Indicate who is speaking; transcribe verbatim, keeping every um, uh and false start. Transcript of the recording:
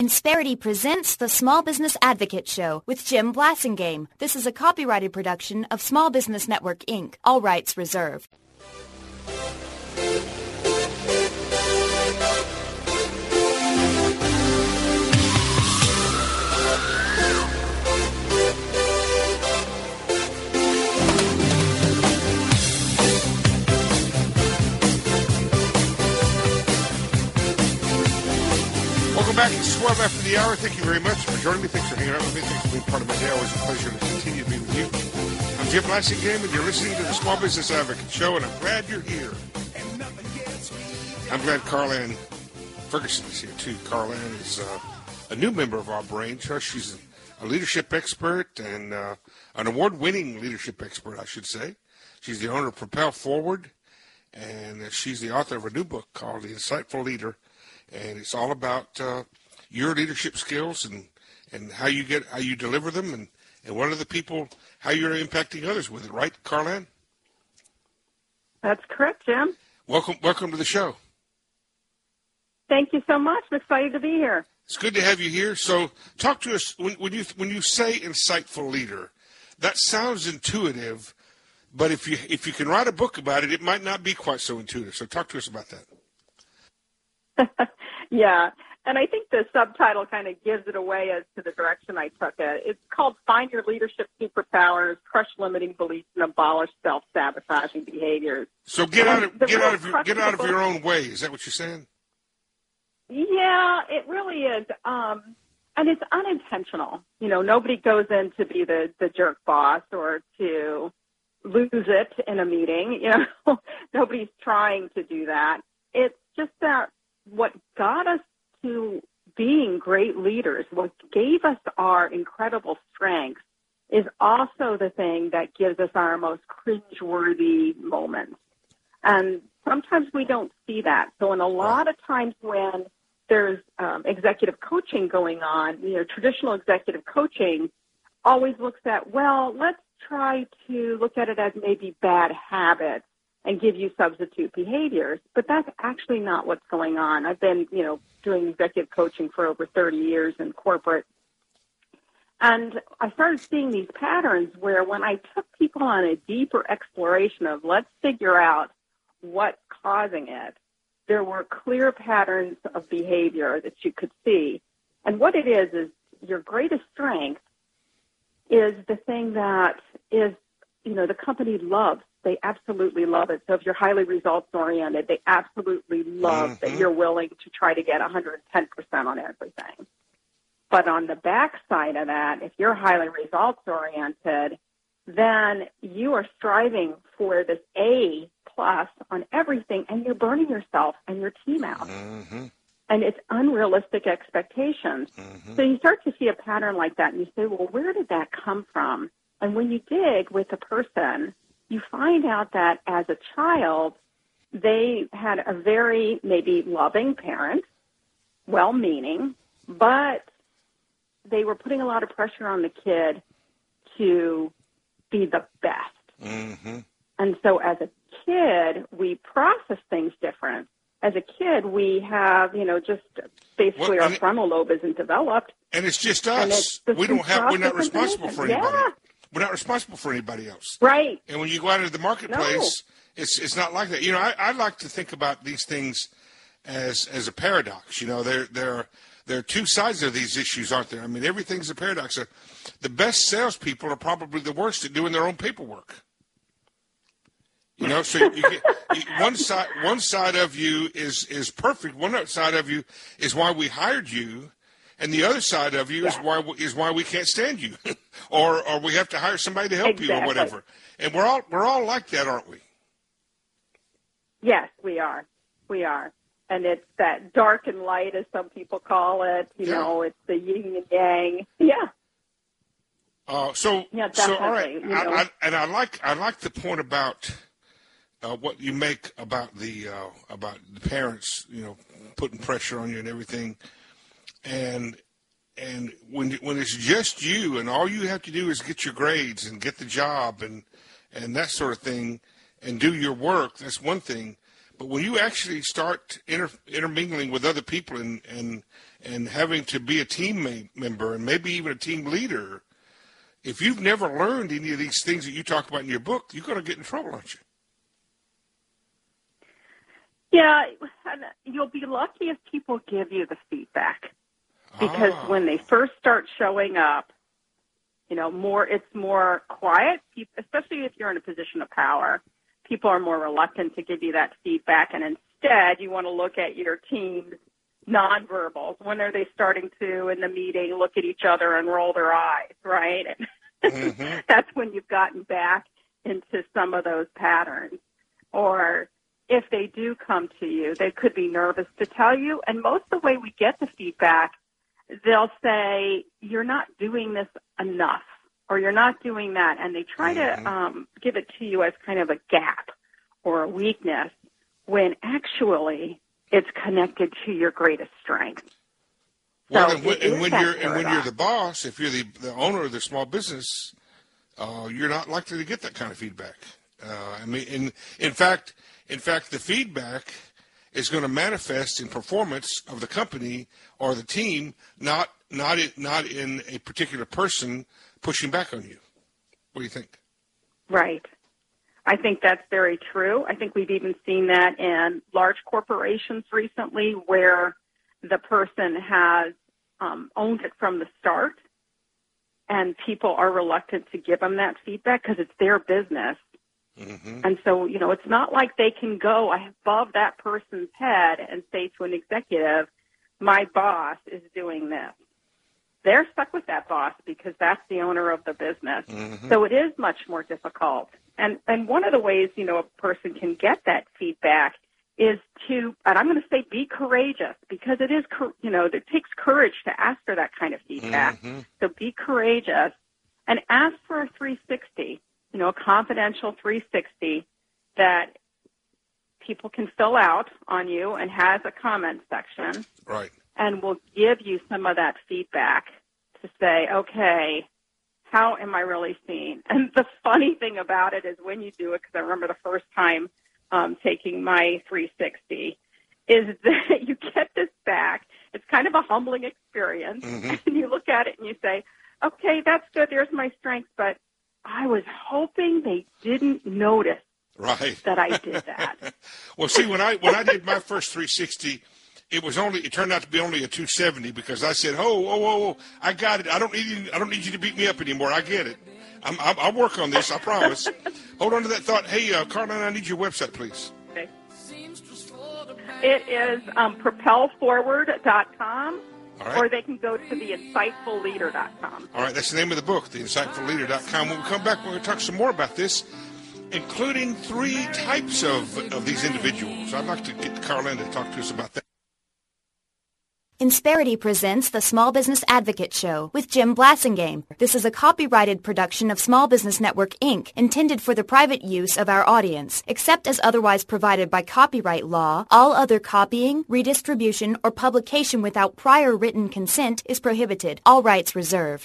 Speaker 1: Insperity presents the Small Business Advocate Show with Jim Blasingame. This is a copyrighted production of Small Business Network, Incorporated. All rights reserved.
Speaker 2: Welcome back. It's twelve after the hour. Thank you very much for joining me. Thanks for hanging out with me. Thanks for being part of my day. Always a pleasure to continue to be with you. I'm Jim Blasingame, and you're listening to the Small Business Advocate Show, and I'm glad you're here. I'm glad Carl-Ann Ferguson is here, too. Carl-Ann is uh, a new member of our brain trust. She's a leadership expert and uh, an award-winning leadership expert, I should say. She's the owner of Propel Forward, and she's the author of a new book called The Insightful Leader. And it's all about uh, your leadership skills and, and how you get how you deliver them and, and what are the people, how you're impacting others with it, right, Carl-Ann?
Speaker 3: That's correct, Jim.
Speaker 2: Welcome, welcome to the show.
Speaker 3: Thank you so much. I'm excited to be here.
Speaker 2: It's good to have you here. So, talk to us when, when you when you say insightful leader. That sounds intuitive, but if you if you can write a book about it, it might not be quite so intuitive. So, talk to us about that.
Speaker 3: Yeah, and I think the subtitle kind of gives it away as to the direction I took it. It's called Find Your Leadership Superpowers, Crush Limiting Beliefs, and Abolish Self-Sabotaging Behaviors.
Speaker 2: So get out of get
Speaker 3: real
Speaker 2: out of your, get out of your own way. Is that what you're saying?
Speaker 3: Yeah, it really is, um, and it's unintentional. You know, nobody goes in to be the, the jerk boss or to lose it in a meeting. You know, nobody's trying to do that. It's just that what got us to being great leaders, what gave us our incredible strengths, is also the thing that gives us our most cringeworthy moments. And sometimes we don't see that. So in a lot of times when there's um, executive coaching going on, you know, traditional executive coaching always looks at, well, let's try to look at it as maybe bad habits and give you substitute behaviors. But that's actually not what's going on. I've been, you know, doing executive coaching for over thirty years in corporate. And I started seeing these patterns where when I took people on a deeper exploration of let's figure out what's causing it, there were clear patterns of behavior that you could see. And what it is is your greatest strength is the thing that is, you know, the company loves. They absolutely love it. So if you're highly results-oriented, they absolutely love mm-hmm. that you're willing to try to get one hundred ten percent on everything. But on the backside of that, if you're highly results-oriented, then you are striving for this A plus on everything, and you're burning yourself and your team out. Mm-hmm. And it's unrealistic expectations. Mm-hmm. So you start to see a pattern like that, and you say, well, where did that come from? And when you dig with a person, you find out that as a child, they had a very maybe loving parent, well-meaning, but they were putting a lot of pressure on the kid to be the best. Mm-hmm. And so as a kid, we process things different. As a kid, we have, you know, just basically well, our frontal lobe isn't developed.
Speaker 2: And it's just us. It's we don't have, we're not responsible for anybody. Yeah. We're not responsible for anybody else.
Speaker 3: Right.
Speaker 2: And when you go out into the marketplace,
Speaker 3: no.
Speaker 2: it's it's not like that. You know, I, I like to think about these things as as a paradox. You know, there there there are two sides of these issues, aren't there? I mean, everything's a paradox. The best salespeople are probably the worst at doing their own paperwork. You know, so you get one side one side of you is is perfect. One side of you is why we hired you. And the other side of you yeah. is why is why we can't stand you, or or we have to hire somebody to help exactly. you, or whatever. And we're all we're all like that, aren't we?
Speaker 3: Yes, we are. We are. And it's that dark and light, as some people call it. You yeah. know, it's the yin and yang. Yeah.
Speaker 2: Uh, so
Speaker 3: yeah,
Speaker 2: so all right,
Speaker 3: you know.
Speaker 2: I, I, and I like I like the point about uh, what you make about the uh, about the parents, you know, putting pressure on you and everything. And and when when it's just you and all you have to do is get your grades and get the job and and that sort of thing and do your work, that's one thing. But when you actually start inter, intermingling with other people and, and and having to be a team ma- member and maybe even a team leader, if you've never learned any of these things that you talk about in your book, you're going to get in trouble, aren't you?
Speaker 3: Yeah, you'll be lucky if people give you the feedback. Because ah. when they first start showing up, you know, more it's more quiet, especially if you're in a position of power. People are more reluctant to give you that feedback, and instead you want to look at your team's nonverbals. When are they starting to, in the meeting, look at each other and roll their eyes, right? And mm-hmm. that's when you've gotten back into some of those patterns. Or if they do come to you, they could be nervous to tell you. And most of the way we get the feedback, they'll say, you're not doing this enough, or you're not doing that. And they try mm-hmm. to um, give it to you as kind of a gap or a weakness, when actually it's connected to your greatest strength.
Speaker 2: Well,
Speaker 3: so
Speaker 2: and when, and when you're and when you're the boss, if you're the, the owner of the small business, uh, you're not likely to get that kind of feedback. Uh, I mean, in in fact, in fact, the feedback is going to manifest in performance of the company or the team, not not in, not in a particular person pushing back on you. What do you think?
Speaker 3: Right. I think that's very true. I think we've even seen that in large corporations recently, where the person has um, owned it from the start, and people are reluctant to give them that feedback because it's their business. Mm-hmm. And so, you know, it's not like they can go above that person's head and say to an executive, my boss is doing this. They're stuck with that boss because that's the owner of the business. Mm-hmm. So it is much more difficult. And and one of the ways, you know, a person can get that feedback is to, and I'm going to say be courageous, because it is, you know, it takes courage to ask for that kind of feedback. Mm-hmm. So be courageous and ask for a three sixty, you know, a confidential three sixty that people can fill out on you and has a comment section.
Speaker 2: Right.
Speaker 3: And will give you some of that feedback to say, okay, how am I really seen? And the funny thing about it is when you do it, because I remember the first time um, taking my three sixty, is that you get this back. It's kind of a humbling experience. Mm-hmm. And you look at it and you say, okay, that's good. There's my strengths. But I was hoping they didn't notice
Speaker 2: right.
Speaker 3: that I did that.
Speaker 2: Well, see, when I when I did my first three sixty, it was only. It turned out to be only a two seventy because I said, "Oh, oh, oh, oh, I got it. I don't need you. I don't need you to beat me up anymore. I get it. I'm, I'm, I'll work on this. I promise." Hold on to that thought. Hey, uh, Caroline, I need your website, please.
Speaker 3: Okay. It is um, propel forward dot com, right. Or they can go to the insightful leader dot com.
Speaker 2: All right, that's the name of the book, the insightful leader dot com. When we come back, we're going to talk some more about this, including three types of of these individuals. I'd like to get Caroline to talk to us about that.
Speaker 1: Insperity presents the Small Business Advocate Show with Jim Blasingame. This is a copyrighted production of Small Business Network, Incorporated, intended for the private use of our audience. Except as otherwise provided by copyright law, all other copying, redistribution, or publication without prior written consent is prohibited. All rights reserved.